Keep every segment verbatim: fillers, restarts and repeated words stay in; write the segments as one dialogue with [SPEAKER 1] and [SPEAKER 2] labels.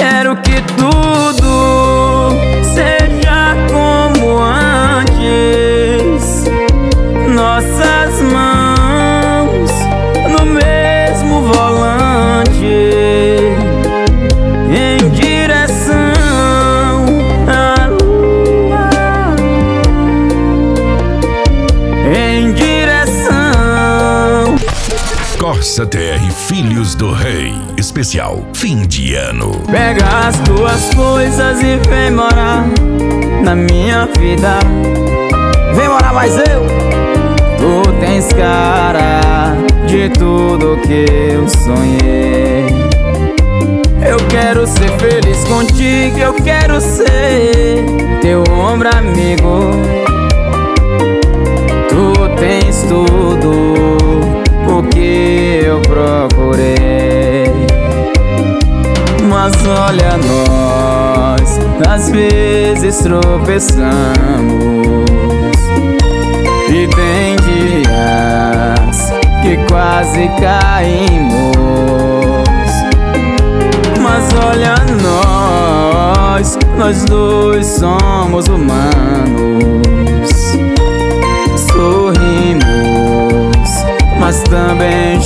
[SPEAKER 1] Quero que tudo seja como antes, nossas mãos no mesmo volante, em direção à lua, em direção.
[SPEAKER 2] Corsa T R Filhos do Rei, especial fim de ano.
[SPEAKER 1] Pega as tuas coisas e vem morar na minha vida. Vem morar mais eu. Tu tens cara de tudo que eu sonhei. Eu quero ser feliz contigo, eu quero ser teu ombro amigo. Tu tens tudo o que eu procurei. Mas olha nós, às vezes tropeçamos, e tem dias que quase caímos. Mas olha nós, nós dois somos humanos. Sorrimos, mas também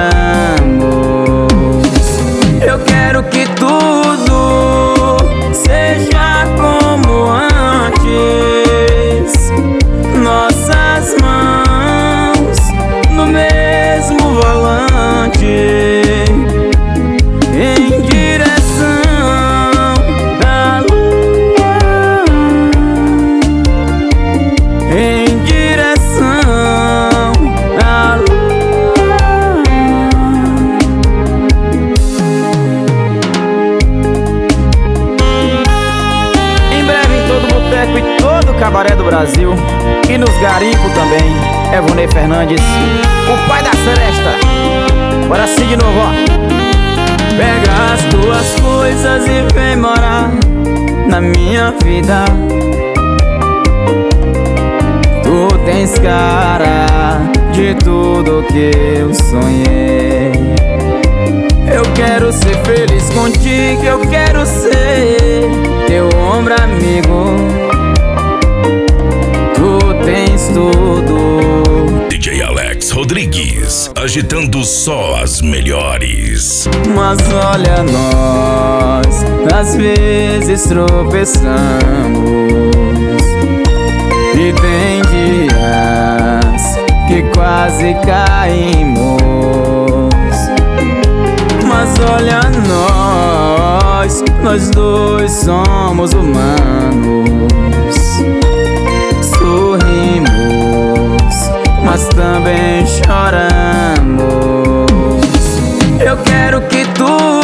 [SPEAKER 1] choramos. Eu quero que tudo seja como antes, nossas mãos no mesmo volante, em direção à lua, em direção à lua. Em breve em todo boteco e todo cabaré do Brasil, e nos garimpos também, Evonei Fernandes, o pai da seresta. Bora assim de novo, ó. Pega as tuas coisas e vem morar na minha vida. Tu tens cara de tudo que eu sonhei. Eu quero ser feliz contigo, eu quero ser teu ombro amigo. Tu tens tudo.
[SPEAKER 2] D J Alex Rodrigues, agitando só as melhores.
[SPEAKER 1] Mas olha nós, às vezes tropeçamos, e tem dias que quase caímos. Mas olha nós, nós dois somos humanos. Sorrimos, mas também choramos. Eu quero que tu